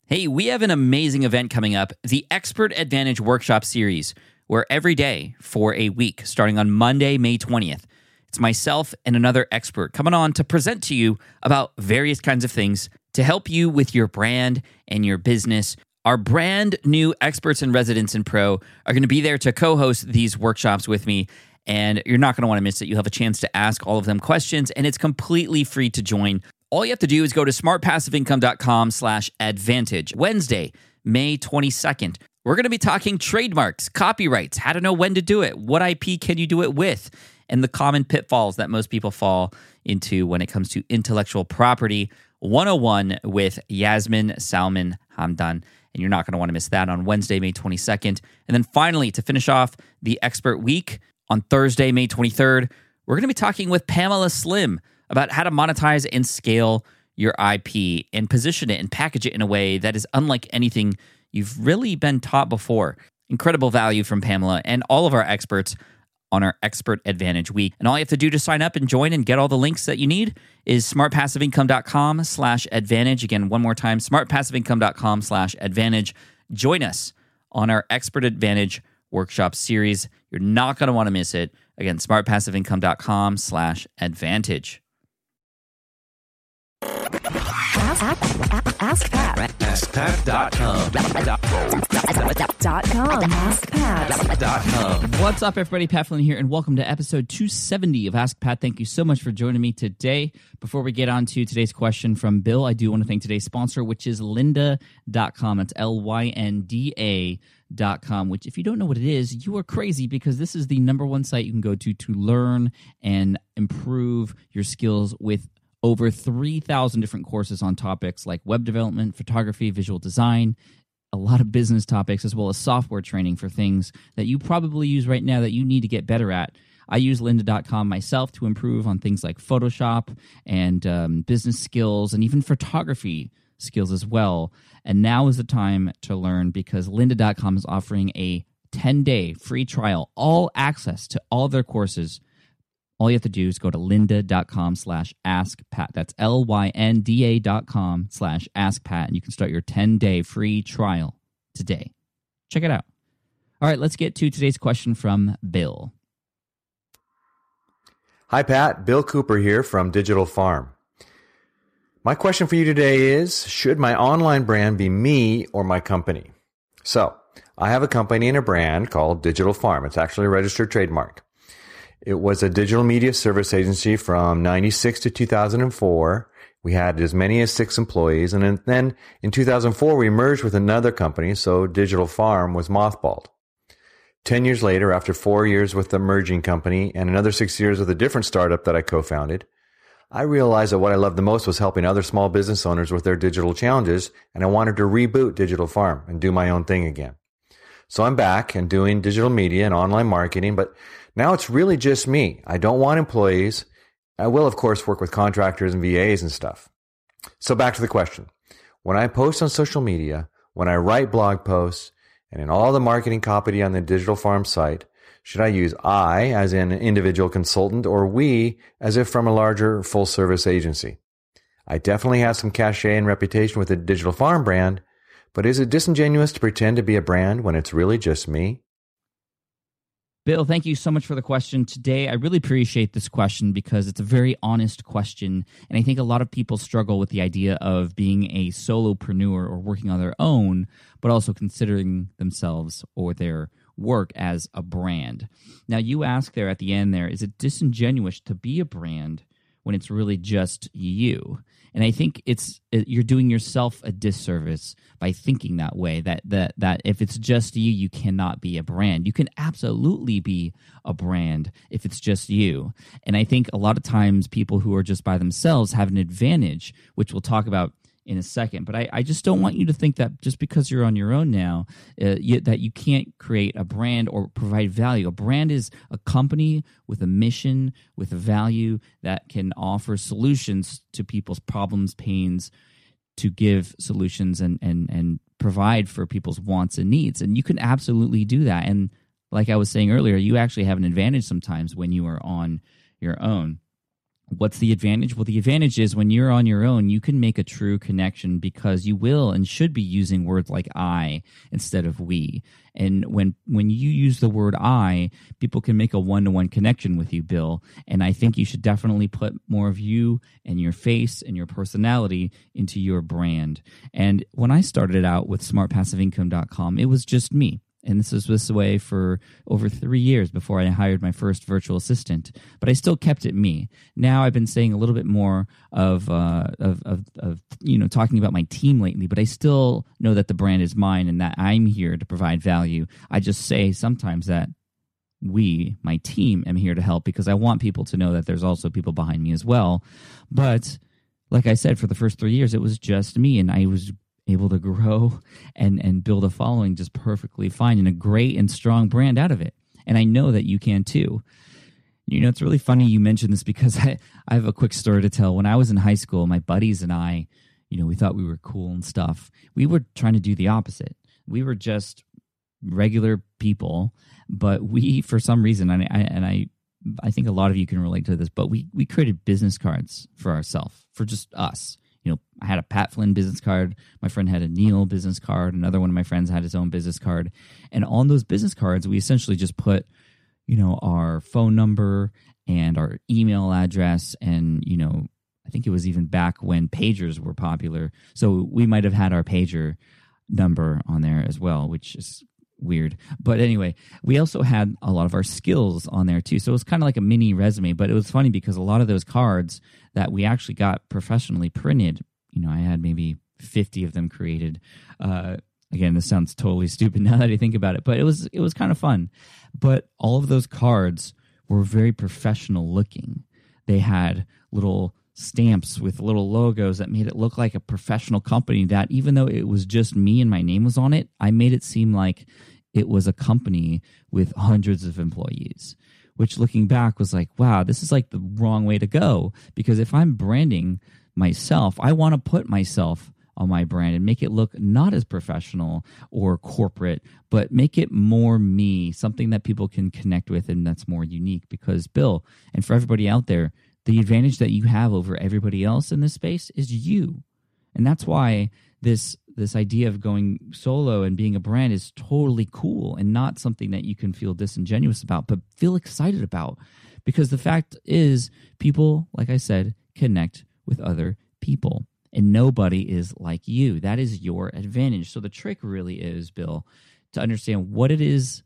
Hey, we have an amazing event coming up, the Expert Advantage Workshop Series, where every day for a week, starting on Monday, May 20th, it's myself and another expert coming on to present to you about various kinds of things to help you with your brand and your business. Our brand new experts and residents in Pro are going to be there to co-host these workshops with me, and you're not going to want to miss it. You'll have a chance to ask all of them questions, and it's completely free to join. All you have to do is go to smartpassiveincome.com/advantage. Wednesday, May 22nd. We're going to be talking trademarks, copyrights, how to know when to do it, what IP can you do it with, and the common pitfalls that most people fall into when it comes to intellectual property 101 with Yasmin Salman Hamdan. And you're not going to want to miss that on Wednesday, May 22nd. And then finally, to finish off the Expert Week, on Thursday, May 23rd, we're going to be talking with Pamela Slim about how to monetize and scale your IP and position it and package it in a way that is unlike anything you've really been taught before. Incredible value from Pamela and all of our experts on our Expert Advantage Week. And all you have to do to sign up and join and get all the links that you need is smartpassiveincome.com/advantage. Again, one more time, smartpassiveincome.com/advantage. Join us on our Expert Advantage Workshop Series. You're not going to want to miss it. Again, smartpassiveincome.com/advantage. Ask Pat. AskPat.com. AskPat.com. What's up, everybody? Pat Flynn here, and welcome to episode 270 of Ask Pat. Thank you so much for joining me today. Before we get on to today's question from Bill, I do want to thank today's sponsor, which is lynda.com. It's lynda.com, which if you don't know what it is, you are crazy, because this is the number one site you can go to learn and improve your skills with over 3,000 different courses on topics like web development, photography, visual design, a lot of business topics, as well as software training for things that you probably use right now that you need to get better at. I use lynda.com myself to improve on things like Photoshop and business skills and even photography skills as well. And now is the time to learn, because lynda.com is offering a 10-day free trial, all access to all their courses. All you have to do is go to lynda.com/askpat. That's lynda.com/askpat, and you can start your 10-day free trial today. Check it out. All right, let's get to today's question from Bill. Hi, Pat. Bill Cooper here from Digital Farm. My question for you today is, should my online brand be me or my company? So, I have a company and a brand called Digital Farm. It's actually a registered trademark. It was a digital media service agency from 96 to 2004. We had as many as 6 employees. And then in 2004, we merged with another company, so Digital Farm was mothballed. 10 years later, after 4 years with the merging company and another 6 years with a different startup that I co-founded, I realized that what I loved the most was helping other small business owners with their digital challenges, and I wanted to reboot Digital Farm and do my own thing again. So I'm back and doing digital media and online marketing, but now it's really just me. I don't want employees. I will, of course, work with contractors and VAs and stuff. So back to the question. When I post on social media, when I write blog posts, and in all the marketing copy on the Digital Farm site, should I use I as in an individual consultant, or we as if from a larger full-service agency? I definitely have some cachet and reputation with the Digital Farm brand, but is it disingenuous to pretend to be a brand when it's really just me? Bill, thank you so much for the question today. I really appreciate this question because it's a very honest question, and I think a lot of people struggle with the idea of being a solopreneur or working on their own, but also considering themselves or their work as a brand. Now, you ask there at the end there, is it disingenuous to be a brand when it's really just you? And I think you're doing yourself a disservice by thinking that way, that if it's just you, you cannot be a brand. You can absolutely be a brand if it's just you. And I think a lot of times people who are just by themselves have an advantage, which we'll talk about in a second. But I just don't want you to think that just because you're on your own now, that you can't create a brand or provide value. A brand is a company with a mission, with a value that can offer solutions to people's problems, pains, to give solutions and provide for people's wants and needs. And you can absolutely do that. And like I was saying earlier, you actually have an advantage sometimes when you are on your own. What's the advantage? Well, the advantage is when you're on your own, you can make a true connection because you will and should be using words like I instead of we. And when you use the word I, people can make a one-to-one connection with you, Bill. And I think you should definitely put more of you and your face and your personality into your brand. And when I started out with smartpassiveincome.com, it was just me. And this was this way for over 3 years before I hired my first virtual assistant. But I still kept it me. Now I've been saying a little bit more of talking about my team lately. But I still know that the brand is mine and that I'm here to provide value. I just say sometimes that we, my team, am here to help because I want people to know that there's also people behind me as well. But like I said, for the first 3 years, it was just me, and I was able to grow and build a following just perfectly fine and a great and strong brand out of it. And I know that you can too. You know, it's really funny you mentioned this because I have a quick story to tell. When I was in high school, my buddies and I, we thought we were cool and stuff. We were trying to do the opposite. We were just regular people, but we, for some reason, I think a lot of you can relate to this, but we created business cards for ourselves, for just us. I had a Pat Flynn business card. My friend had a Neil business card. Another one of my friends had his own business card. And on those business cards, we essentially just put, our phone number and our email address. And, I think it was even back when pagers were popular. So we might have had our pager number on there as well, which is weird. But anyway, we also had a lot of our skills on there too. So it was kind of like a mini resume, but it was funny because a lot of those cards that we actually got professionally printed, I had maybe 50 of them created. Again, this sounds totally stupid now that I think about it, but it was kind of fun. But all of those cards were very professional looking. They had little stamps with little logos that made it look like a professional company that even though it was just me and my name was on it, I made it seem like it was a company with hundreds of employees, which looking back was like, wow, this is like the wrong way to go. Because if I'm branding myself, I want to put myself on my brand and make it look not as professional or corporate, but make it more me, something that people can connect with and that's more unique. Because Bill, and for everybody out there, the advantage that you have over everybody else in this space is you. And that's why this idea of going solo and being a brand is totally cool and not something that you can feel disingenuous about, but feel excited about. Because the fact is, people, like I said, connect with other people. And nobody is like you. That is your advantage. So the trick really is, Bill, to understand what it is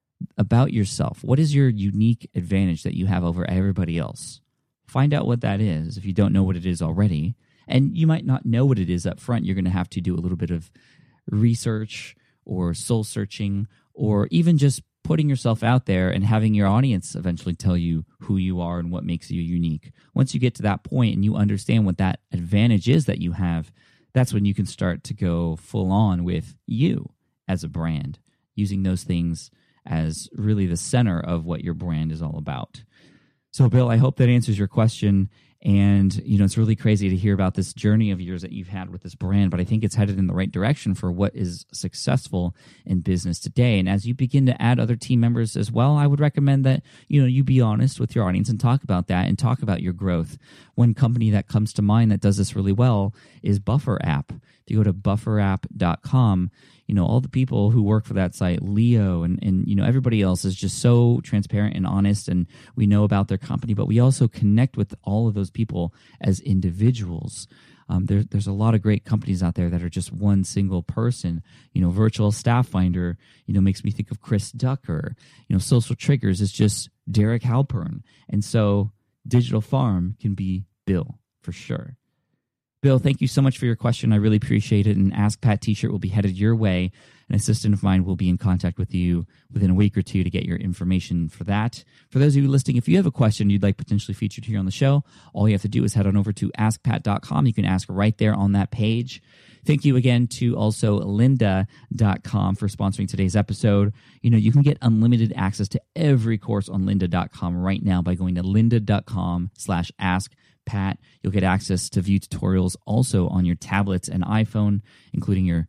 about yourself. What is your unique advantage that you have over everybody else? Find out what that is if you don't know what it is already. And you might not know what it is up front. You're going to have to do a little bit of research or soul searching or even just putting yourself out there and having your audience eventually tell you who you are and what makes you unique. Once you get to that point and you understand what that advantage is that you have, that's when you can start to go full on with you as a brand, using those things as really the center of what your brand is all about. So, Bill, I hope that answers your question. And, it's really crazy to hear about this journey of yours that you've had with this brand, but I think it's headed in the right direction for what is successful in business today. And as you begin to add other team members as well, I would recommend that, you be honest with your audience and talk about that and talk about your growth. One company that comes to mind that does this really well is Buffer App. If you go to bufferapp.com, all the people who work for that site, Leo and everybody else is just so transparent and honest, and we know about their company, but we also connect with all of those people as individuals. There's a lot of great companies out there that are just one single person. Virtual Staff Finder, makes me think of Chris Ducker. Social Triggers is just Derek Halpern. And so Digital Farm can be Bill for sure. Bill, thank you so much for your question. I really appreciate it. An Ask Pat t-shirt will be headed your way. An assistant of mine will be in contact with you within a week or two to get your information for that. For those of you listening, if you have a question you'd like potentially featured here on the show, all you have to do is head on over to askpat.com. You can ask right there on that page. Thank you again to also lynda.com for sponsoring today's episode. You can get unlimited access to every course on lynda.com right now by going to lynda.com/askpat. You'll get access to view tutorials also on your tablets and iPhone, including your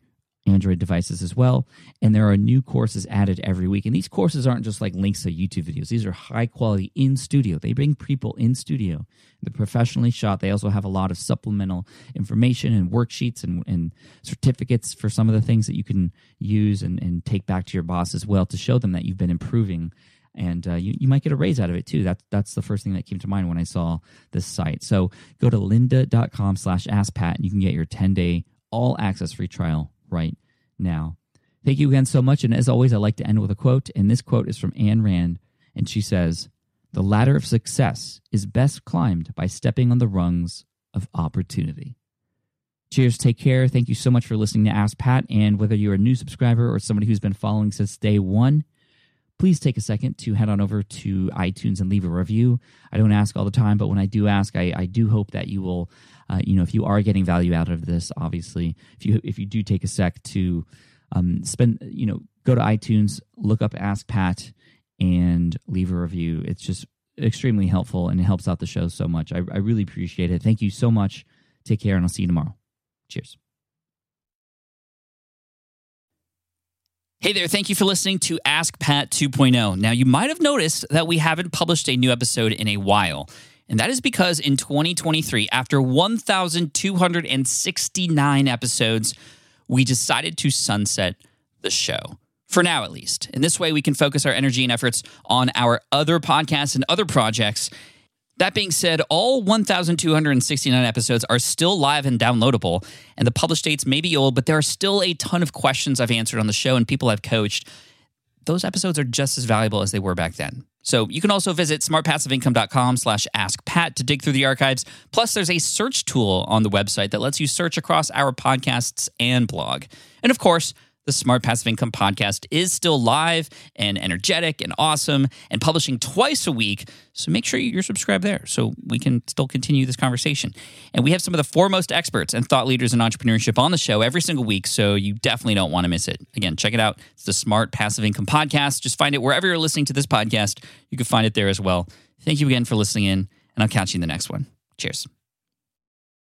Android devices as well. And there are new courses added every week. And these courses aren't just like links to YouTube videos. These are high quality in studio. They bring people in studio. They're professionally shot. They also have a lot of supplemental information and worksheets and certificates for some of the things that you can use and take back to your boss as well to show them that you've been improving. And you might get a raise out of it too. That's the first thing that came to mind when I saw this site. So go to lynda.com/askpat and you can get your 10-day all access free trial right now. Thank you again so much. And as always, I like to end with a quote. And this quote is from Ayn Rand. And she says, "The ladder of success is best climbed by stepping on the rungs of opportunity." Cheers. Take care. Thank you so much for listening to Ask Pat. And whether you're a new subscriber or somebody who's been following since day one, please take a second to head on over to iTunes and leave a review. I don't ask all the time, but when I do ask, I do hope that you will, if you are getting value out of this, obviously, if you do take a sec to go to iTunes, look up Ask Pat, and leave a review. It's just extremely helpful, and it helps out the show so much. I really appreciate it. Thank you so much. Take care, and I'll see you tomorrow. Cheers. Hey there, thank you for listening to Ask Pat 2.0. Now, you might have noticed that we haven't published a new episode in a while, and that is because in 2023, after 1,269 episodes, we decided to sunset the show, for now at least. And this way, we can focus our energy and efforts on our other podcasts and other projects. That being said, all 1,269 episodes are still live and downloadable, and the published dates may be old, but there are still a ton of questions I've answered on the show and people I've coached. Those episodes are just as valuable as they were back then. So you can also visit smartpassiveincome.com/askpat to dig through the archives. Plus, there's a search tool on the website that lets you search across our podcasts and blog. And of course, the Smart Passive Income podcast is still live and energetic and awesome and publishing twice a week. So make sure you're subscribed there so we can still continue this conversation. And we have some of the foremost experts and thought leaders in entrepreneurship on the show every single week, so you definitely don't want to miss it. Again, check it out. It's the Smart Passive Income podcast. Just find it wherever you're listening to this podcast. You can find it there as well. Thank you again for listening in, and I'll catch you in the next one. Cheers.